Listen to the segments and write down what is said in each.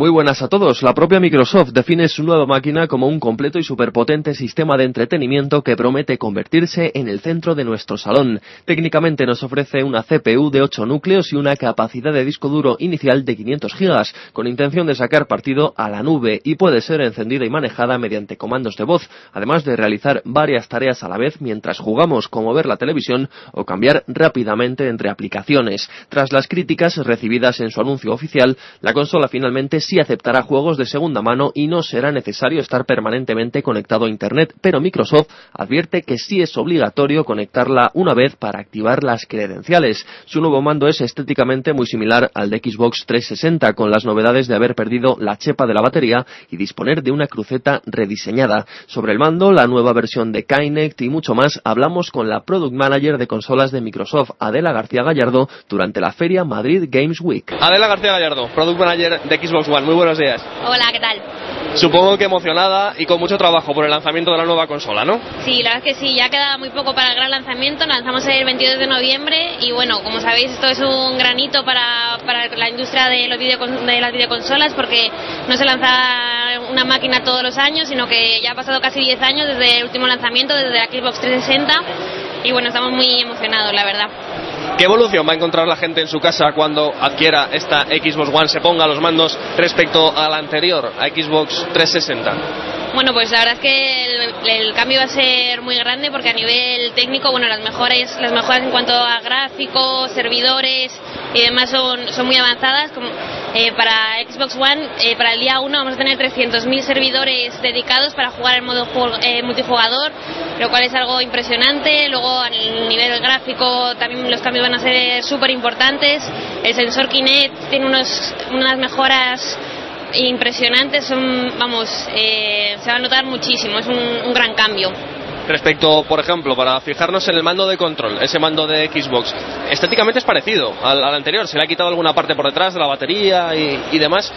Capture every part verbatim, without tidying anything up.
Muy buenas a todos. La propia Microsoft define su nueva máquina como un completo y superpotente sistema de entretenimiento que promete convertirse en el centro de nuestro salón. Técnicamente nos ofrece una C P U de ocho núcleos y una capacidad de disco duro inicial de quinientos gigas, con intención de sacar partido a la nube, y puede ser encendida y manejada mediante comandos de voz, además de realizar varias tareas a la vez mientras jugamos, como ver la televisión o cambiar rápidamente entre aplicaciones. Tras las críticas recibidas en su anuncio oficial, la consola finalmente sí aceptará juegos de segunda mano y no será necesario estar permanentemente conectado a Internet, pero Microsoft advierte que sí es obligatorio conectarla una vez para activar las credenciales. Su nuevo mando es estéticamente muy similar al de Xbox trescientos sesenta, con las novedades de haber perdido la chepa de la batería y disponer de una cruceta rediseñada. Sobre el mando, la nueva versión de Kinect y mucho más, hablamos con la Product Manager de consolas de Microsoft, Adela García Gallardo, durante la Feria Madrid Games Week. Adela García Gallardo, Product Manager de Xbox One, muy buenos días. Hola, ¿qué tal? Supongo que emocionada y con mucho trabajo por el lanzamiento de la nueva consola, ¿no? Sí, la verdad es que sí, ya queda muy poco para el gran lanzamiento. Lanzamos el veintidós de noviembre y bueno, como sabéis, esto es un granito para, para la industria de, los videocon- de las videoconsolas, porque no se lanza una máquina todos los años, sino que ya ha pasado casi diez años desde el último lanzamiento, desde la Xbox trescientos sesenta, y bueno, estamos muy emocionados, la verdad. ¿Qué evolución va a encontrar la gente en su casa cuando adquiera esta Xbox One, se ponga los mandos respecto a la anterior, a Xbox trescientos sesenta? Bueno, pues la verdad es que el, el cambio va a ser muy grande, porque a nivel técnico, bueno, las mejores, las mejoras en cuanto a gráficos, servidores y demás son, son muy avanzadas. Como, eh, para Xbox One, eh, para el día uno vamos a tener trescientos mil servidores dedicados para jugar en modo eh, multijugador, lo cual es algo impresionante. Luego, a nivel gráfico, también los cambios van a ser súper importantes. El sensor Kinect tiene unos, unas mejoras impresionantes, son, vamos, eh, se va a notar muchísimo, es un, un gran cambio. Respecto, por ejemplo, para fijarnos en el mando de control, ese mando de Xbox, estéticamente es parecido al, al anterior, se le ha quitado alguna parte por detrás de la batería y, y demás.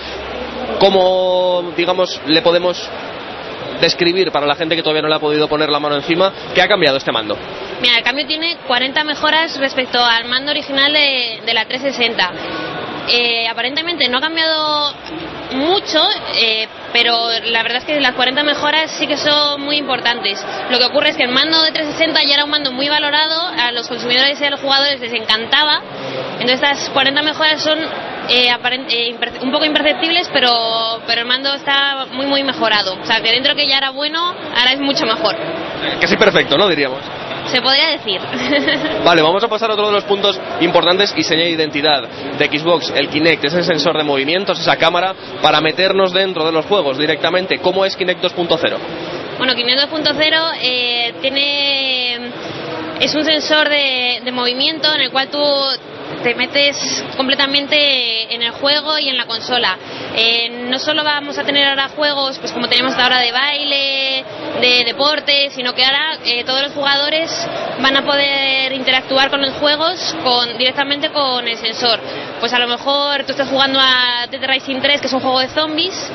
¿Cómo, digamos, le podemos describir para la gente que todavía no le ha podido poner la mano encima qué ha cambiado este mando? Mira, el cambio tiene cuarenta mejoras respecto al mando original de, de la trescientos sesenta. Eh, aparentemente no ha cambiado mucho, eh, pero la verdad es que las cuarenta mejoras sí que son muy importantes. Lo que ocurre es que el mando de trescientos sesenta ya era un mando muy valorado, a los consumidores y a los jugadores les encantaba. Entonces estas cuarenta mejoras son eh, aparent- eh, imper- un poco imperceptibles, pero, pero el mando está muy muy mejorado. O sea, que dentro que ya era bueno, ahora es mucho mejor. Casi perfecto, ¿no? Diríamos. Se podría decir. Vale, vamos a pasar a otro de los puntos importantes y señal de identidad de Xbox, el Kinect, ese sensor de movimientos, esa cámara para meternos dentro de los juegos directamente. ¿Cómo es Kinect dos punto cero? Bueno, Kinect dos punto cero eh, tiene es un sensor de, de movimiento en el cual tú te metes completamente en el juego y en la consola. Eh, no solo vamos a tener ahora juegos, pues como tenemos hasta ahora, de baile, de deporte, sino que ahora eh, todos los jugadores van a poder interactuar con los juegos con, directamente con el sensor. Pues a lo mejor tú estás jugando a Dead Rising tres, que es un juego de zombies,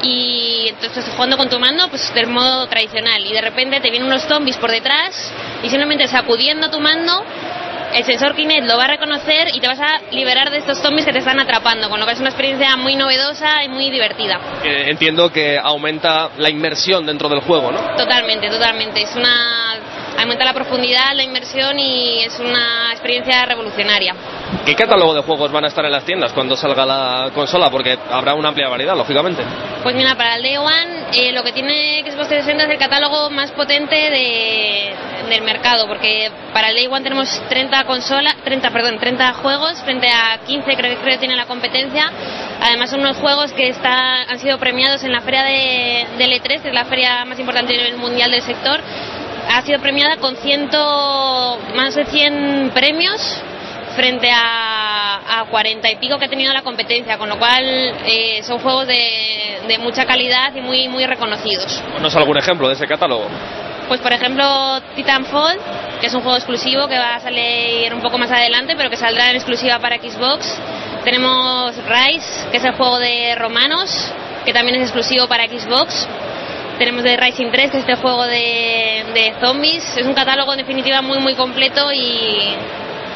y entonces estás jugando con tu mando pues del modo tradicional, y de repente te vienen unos zombies por detrás y simplemente sacudiendo tu mando, el sensor Kinect lo va a reconocer y te vas a liberar de estos zombies que te están atrapando, con lo que es una experiencia muy novedosa y muy divertida. Eh, entiendo que aumenta la inmersión dentro del juego, ¿no? Totalmente, totalmente. Es una aumenta la profundidad, la inmersión, y es una experiencia revolucionaria. ¿Qué catálogo de juegos van a estar en las tiendas cuando salga la consola? Porque habrá una amplia variedad, lógicamente. Pues mira, para el Day One eh, lo que tiene Xbox trescientos sesenta es el catálogo más potente de, del mercado, porque para el Day One tenemos treinta consolas, treinta, perdón, treinta juegos frente a quince creo, creo que tiene la competencia. Además son unos juegos que está, han sido premiados en la feria de, del E tres, que es la feria más importante a nivel mundial del sector. Ha sido premiada con ciento, más de cien premios frente a, a cuarenta y pico que ha tenido la competencia, con lo cual eh, son juegos de, de mucha calidad y muy muy reconocidos. ¿Ponos algún ejemplo de ese catálogo? Pues por ejemplo Titanfall, que es un juego exclusivo que va a salir un poco más adelante, pero que saldrá en exclusiva para Xbox. Tenemos Rise, que es el juego de romanos, que también es exclusivo para Xbox. Tenemos The Rising tres, que es este juego de, de zombies. Es un catálogo en definitiva muy muy completo y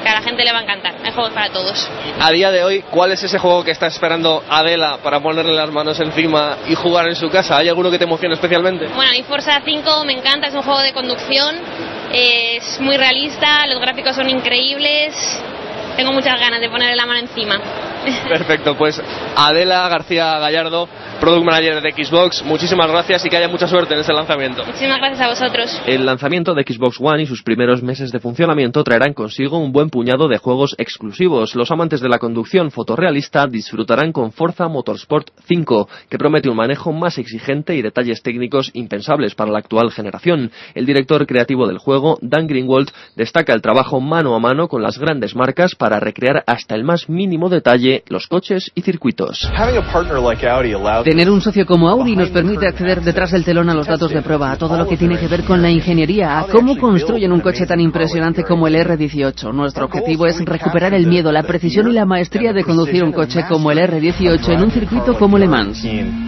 que a la gente le va a encantar. Hay juegos para todos. A día de hoy, ¿cuál es ese juego que está esperando Adela para ponerle las manos encima y jugar en su casa? ¿Hay alguno que te emocione especialmente? Bueno, y Forza cinco me encanta, es un juego de conducción, es muy realista, los gráficos son increíbles, tengo muchas ganas de ponerle la mano encima. Perfecto, pues Adela García Gallardo, Product Manager de Xbox, muchísimas gracias y que haya mucha suerte en este lanzamiento. Muchísimas gracias a vosotros. El lanzamiento de Xbox One y sus primeros meses de funcionamiento traerán consigo un buen puñado de juegos exclusivos. Los amantes de la conducción fotorrealista disfrutarán con Forza Motorsport cinco, que promete un manejo más exigente y detalles técnicos impensables para la actual generación. El director creativo del juego, Dan Greenwald, destaca el trabajo mano a mano con las grandes marcas para recrear hasta el más mínimo detalle los coches y circuitos. Tener un socio como Audi nos permite acceder detrás del telón a los datos de prueba, a todo lo que tiene que ver con la ingeniería, a cómo construyen un coche tan impresionante como el erre dieciocho. Nuestro objetivo es recuperar el miedo, la precisión y la maestría de conducir un coche como el erre dieciocho en un circuito como Le Mans.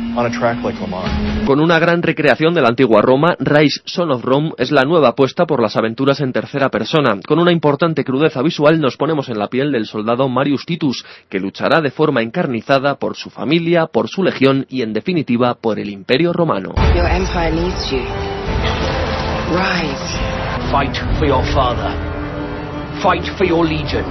Con una gran recreación de la antigua Roma, Rise Son of Rome es la nueva apuesta por las aventuras en tercera persona. Con una importante crudeza visual nos ponemos en la piel del soldado Marius Titus, que luchará de forma encarnizada por su familia, por su legión y en definitiva por el Imperio Romano. Your empire needs you. Rise. Fight for your father. Fight for your legion.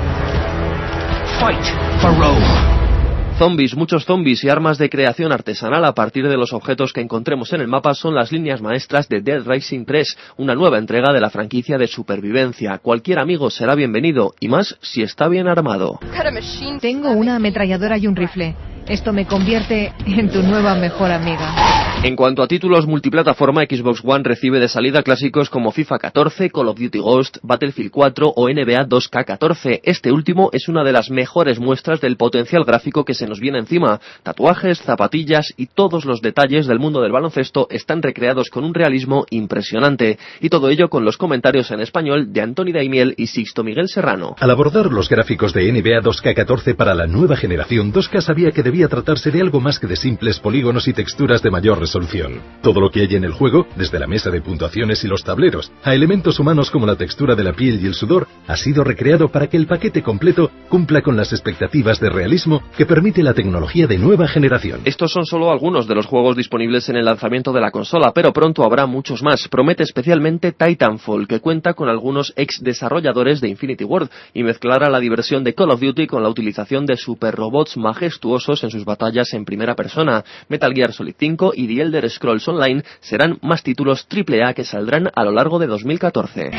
Fight for Rome. Zombies, muchos zombies y armas de creación artesanal a partir de los objetos que encontremos en el mapa son las líneas maestras de Dead Rising tres, una nueva entrega de la franquicia de supervivencia. Cualquier amigo será bienvenido, y más si está bien armado. Tengo una ametralladora y un rifle. Esto me convierte en tu nueva mejor amiga. En cuanto a títulos multiplataforma, Xbox One recibe de salida clásicos como FIFA catorce, Call of Duty Ghost, Battlefield cuatro o N B A dos K catorce. Este último es una de las mejores muestras del potencial gráfico que se nos viene encima. Tatuajes, zapatillas y todos los detalles del mundo del baloncesto están recreados con un realismo impresionante. Y todo ello con los comentarios en español de Antoni Daimiel y Sixto Miguel Serrano. Al abordar los gráficos de N B A dos K catorce para la nueva generación, dos K sabía que debía tratarse de algo más que de simples polígonos y texturas de mayor resolución. Todo lo que hay en el juego, desde la mesa de puntuaciones y los tableros, a elementos humanos como la textura de la piel y el sudor, ha sido recreado para que el paquete completo cumpla con las expectativas de realismo que permite la tecnología de nueva generación. Estos son solo algunos de los juegos disponibles en el lanzamiento de la consola, pero pronto habrá muchos más. Promete especialmente Titanfall, que cuenta con algunos ex desarrolladores de Infinity Ward y mezclará la diversión de Call of Duty con la utilización de superrobots majestuosos en sus batallas en primera persona. Metal Gear Solid cinco y The Elder Scrolls Online serán más títulos triple A que saldrán a lo largo de dos mil catorce.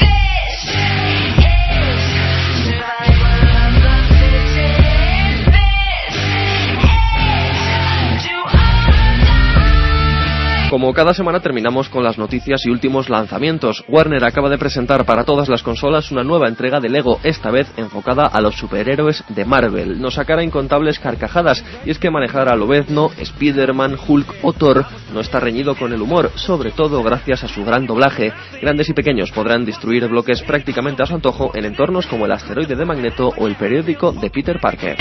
Como cada semana terminamos con las noticias y últimos lanzamientos. Warner acaba de presentar para todas las consolas una nueva entrega de Lego, esta vez enfocada a los superhéroes de Marvel. Nos sacará incontables carcajadas, y es que manejar a Lobezno, Spider-Man, Hulk o Thor no está reñido con el humor, sobre todo gracias a su gran doblaje. Grandes y pequeños podrán destruir bloques prácticamente a su antojo en entornos como el asteroide de Magneto o el periódico de Peter Parker.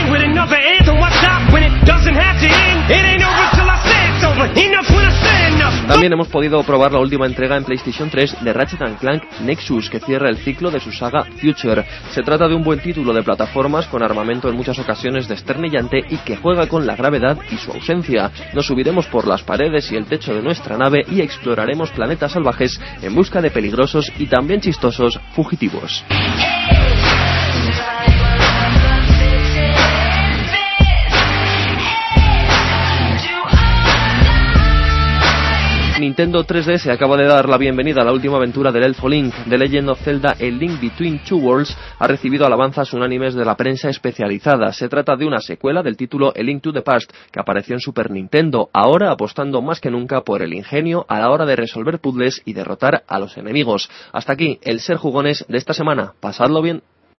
También hemos podido probar la última entrega en PlayStation tres de Ratchet and Clank Nexus, que cierra el ciclo de su saga Future. Se trata de un buen título de plataformas con armamento en muchas ocasiones desternillante y que juega con la gravedad y su ausencia. Nos subiremos por las paredes y el techo de nuestra nave y exploraremos planetas salvajes en busca de peligrosos y también chistosos fugitivos. Nintendo tres D S acaba de dar la bienvenida a la última aventura del Elfo Link. The Legend of Zelda: A Link Between Two Worlds ha recibido alabanzas unánimes de la prensa especializada. Se trata de una secuela del título A Link to the Past, que apareció en Super Nintendo, ahora apostando más que nunca por el ingenio a la hora de resolver puzzles y derrotar a los enemigos. Hasta aquí el Ser Jugones de esta semana. Pasadlo bien.